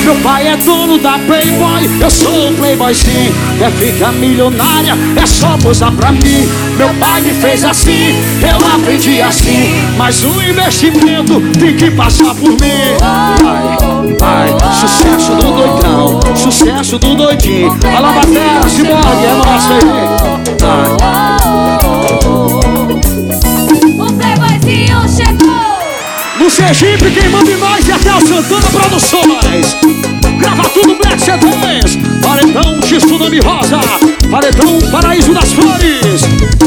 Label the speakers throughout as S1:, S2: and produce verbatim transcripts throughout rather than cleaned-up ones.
S1: Meu pai é dono da Playboy, eu sou o Playboy sim. Quer ficar milionária, é só posar pra mim. Meu pai me fez assim, eu aprendi assim. Mas o investimento tem que passar por mim. Vai, vai, sucesso do doidão, sucesso do doidinho. A Lavatera, Ciborgue, é nossa aí.
S2: O Playboyzinho chegou.
S1: No Sergipe, quem manda em nós é até o Santana Produções. Grava tudo Black C Ds. Paredão de Tsunami Rosa, Paredão Paraíso das Flores.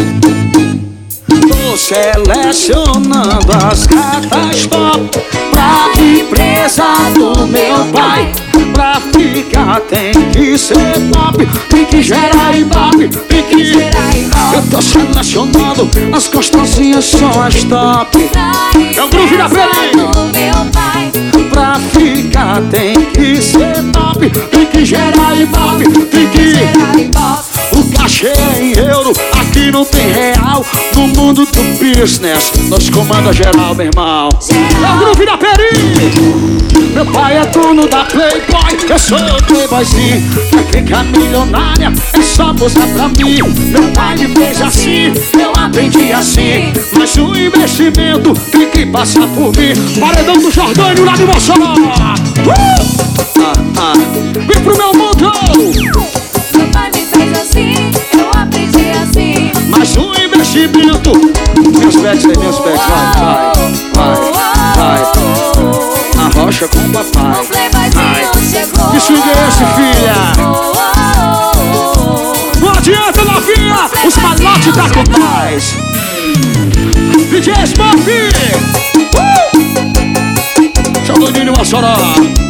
S1: Tô selecionando as cartas top pra empresa do meu pai. Pra ficar tem que ser top, tem que gerar ibope, tem que gerar ibope. Eu tô selecionando as gostosinhas, são as top. É o groove da Peri. Pra ficar tem que ser top, tem que gerar ibope, tem que gerar ibope. O cachê é em euro, aqui não tem real. No mundo do business, nós comanda geral, meu irmão. É o groove da Peri. Meu pai é dono da Playboy, eu sou o Playboyzinho. Pra ficar milionária, é só posar pra mim. Meu pai me fez assim, eu aprendi assim. Mas o investimento tem que passar por mim. Paredão do Jordânio lá de Mossoró. uh! ah, ah. Vem pro meu mundo.
S2: Meu pai me fez assim, eu aprendi assim.
S1: Mas o investimento. Meus pets aí, meus pets, vai, vai, vai, vai. Na rocha com o papai.
S2: O Playboyzinho chegou.
S1: Que swing é esse, filha? Não adianta, novinha, os malotes tá com paz. D J Smurf. uh! Jordânia e Mossoró.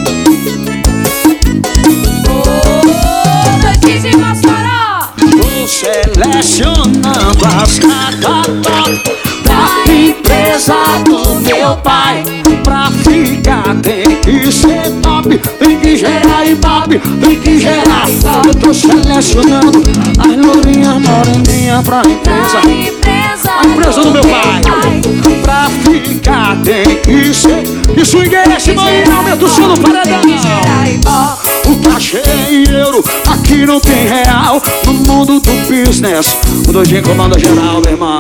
S2: Noite de Mossoró.
S1: Tô selecionando as cartas top da empresa do meu pai. Pra ficar tem que ser top, tem que gerar ibope, tem que gerar. Eu tô selecionando as lourinhas moreninhas pra empresa, a empresa do meu pai. Pra ficar tem que ser. Que swing é esse, mãe? Aumenta o som do paredão. O cachê é em euro, aqui não tem real. No mundo do business, o doidinho comanda geral, meu irmão.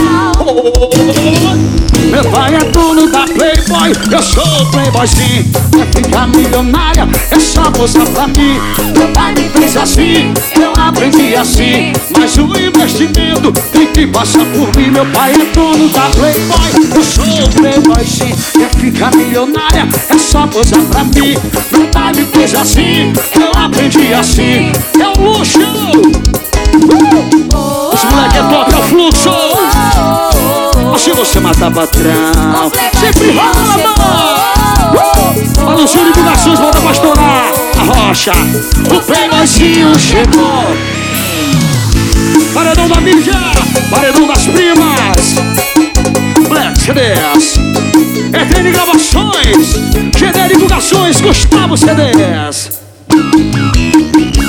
S1: Meu pai é dono da Playboy, eu sou o Playboyzinho. Pra ficar milionária, é só posar pra mim. Meu pai me fez assim, eu aprendi assim. Mas o investimento tem que passar por mim. Meu pai é dono da Playboy, eu sou o Playboyzinho. Quer ficar milionária, é só posar pra mim. Meu pai me fez assim, eu aprendi assim. É um luxo. uh! Os moleque é top, é o fluxo. Se você matar patrão, sempre rola, mano. Balançou de divulgações, volta pra estourar a rocha. O Playboyzinho chegou. Paredão da mídia, paredão das primas. Black C Ds, E T N Gravações, G D Divulgações, Gustavo C Ds.